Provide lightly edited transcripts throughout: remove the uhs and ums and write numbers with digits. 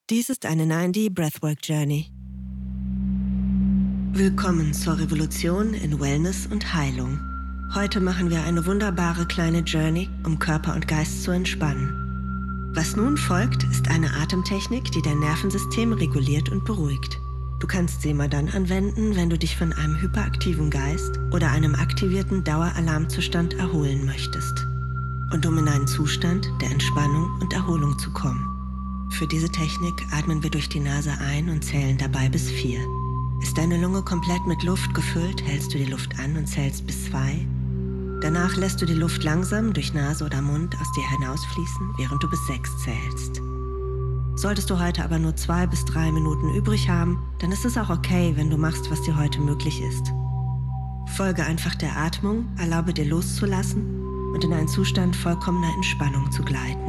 Dies ist eine 9D Breathwork Journey. Willkommen zur Revolution in Wellness und Heilung. Heute machen wir eine wunderbare kleine Journey, um Körper und Geist zu entspannen. Was nun folgt, ist eine Atemtechnik, die dein Nervensystem reguliert und beruhigt. Du kannst sie immer dann anwenden, wenn du dich von einem hyperaktiven Geist oder einem aktivierten Daueralarmzustand erholen möchtest. Und um in einen Zustand der Entspannung und Erholung zu kommen. Für diese Technik atmen wir durch die Nase ein und zählen dabei bis 4. Ist deine Lunge komplett mit Luft gefüllt, hältst du die Luft an und zählst bis 2. Danach lässt du die Luft langsam durch Nase oder Mund aus dir hinausfließen, während du bis 6 zählst. Solltest du heute aber nur 2 bis 3 Minuten übrig haben, dann ist es auch okay, wenn du machst, was dir heute möglich ist. Folge einfach der Atmung, erlaube dir loszulassen und in einen Zustand vollkommener Entspannung zu gleiten.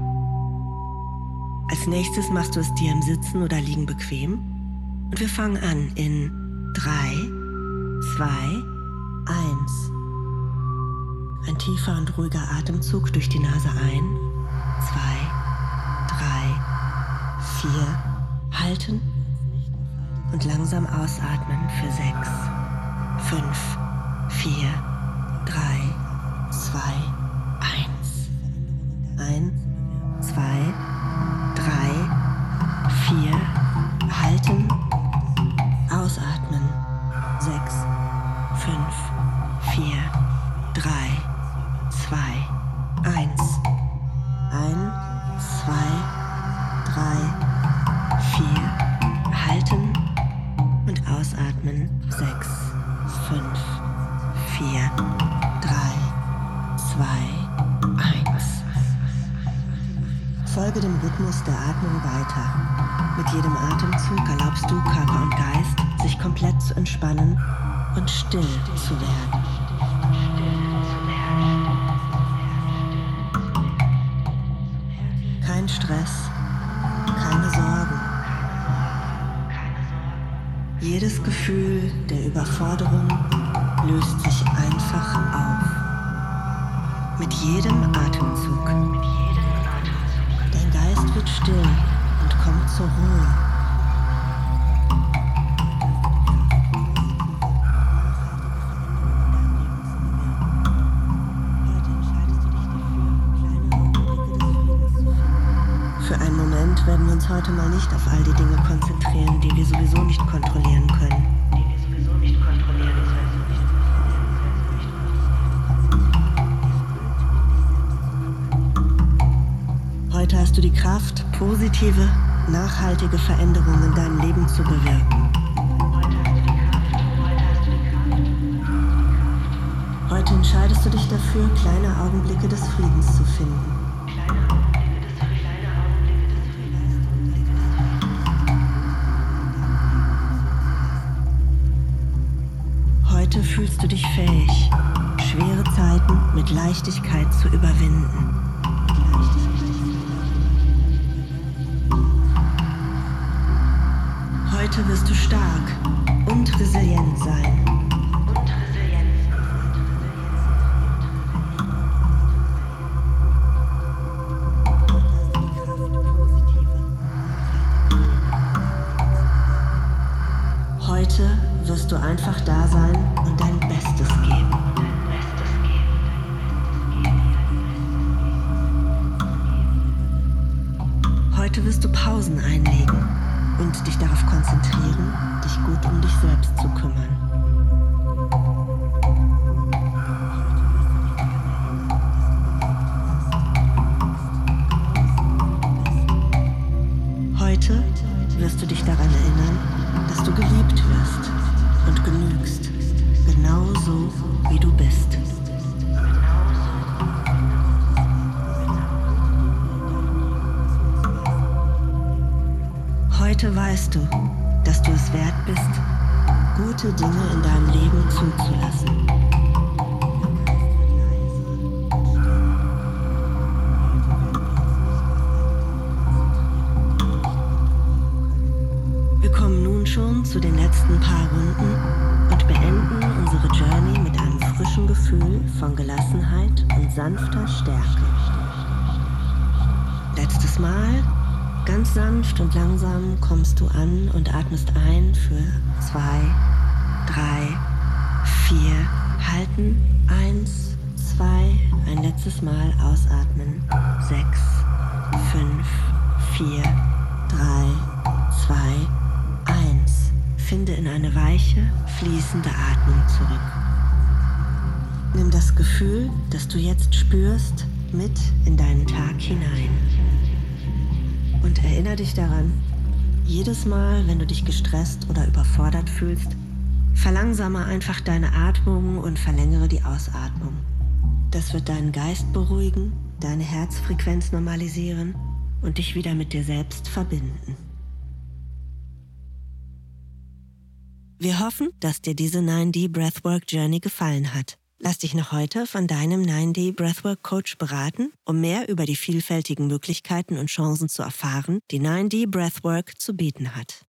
Als nächstes machst du es dir im Sitzen oder Liegen bequem und wir fangen an in 3, 2, 1. Ein tiefer und ruhiger Atemzug durch die Nase ein, 2, 3, 4, halten und langsam ausatmen für 6, 5, 4, 3, 2, 1. Ein, 2, 3, 4, halten, ausatmen, 6, 5, 4, 3, 2, 1. Ein, 2, 3, 4, halten und ausatmen, 6, 5, 4, 3, 2, 1. Folge dem Rhythmus der Atmung weiter. Mit jedem Atemzug erlaubst du Körper und Geist, sich komplett zu entspannen und still zu werden. Kein Stress, keine Sorgen. Jedes Gefühl der Überforderung löst sich einfach auf. Mit jedem Atemzug. Dein Geist wird still und kommt zur Ruhe. Für einen Moment werden wir uns heute mal nicht auf all die Dinge konzentrieren, die wir sowieso nicht kontrollieren können. Heute hast du die Kraft, positive, nachhaltige Veränderungen in deinem Leben zu bewirken. Heute entscheidest du dich dafür, kleine Augenblicke des Friedens zu finden. Heute fühlst du dich fähig, schwere Zeiten mit Leichtigkeit zu überwinden. Heute wirst du stark und resilient sein. Heute wirst du einfach da sein und dein Bestes geben. Heute wirst du Pausen einlegen und dich darauf konzentrieren, dich gut um dich selbst zu kümmern. Heute wirst du dich daran erinnern, dass du geliebt wirst und genügst, genau so, wie du bist. Heute weißt du, dass du es wert bist, gute Dinge in deinem Leben zuzulassen. Wir kommen nun schon zu den letzten paar Runden und beenden unsere Journey mit einem frischen Gefühl von Gelassenheit und sanfter Stärke. Letztes Mal Ganz sanft und langsam kommst du an und atmest ein für 2, 3, 4, halten, 1, 2, ein letztes Mal ausatmen, 6, 5, 4, 3, 2, 1. Finde in eine weiche, fließende Atmung zurück. Nimm das Gefühl, das du jetzt spürst, mit in deinen Tag hinein. Und erinnere dich daran, jedes Mal, wenn du dich gestresst oder überfordert fühlst, verlangsame einfach deine Atmung und verlängere die Ausatmung. Das wird deinen Geist beruhigen, deine Herzfrequenz normalisieren und dich wieder mit dir selbst verbinden. Wir hoffen, dass dir diese 9D Breathwork Journey gefallen hat. Lass dich noch heute von deinem 9D Breathwork Coach beraten, um mehr über die vielfältigen Möglichkeiten und Chancen zu erfahren, die 9D Breathwork zu bieten hat.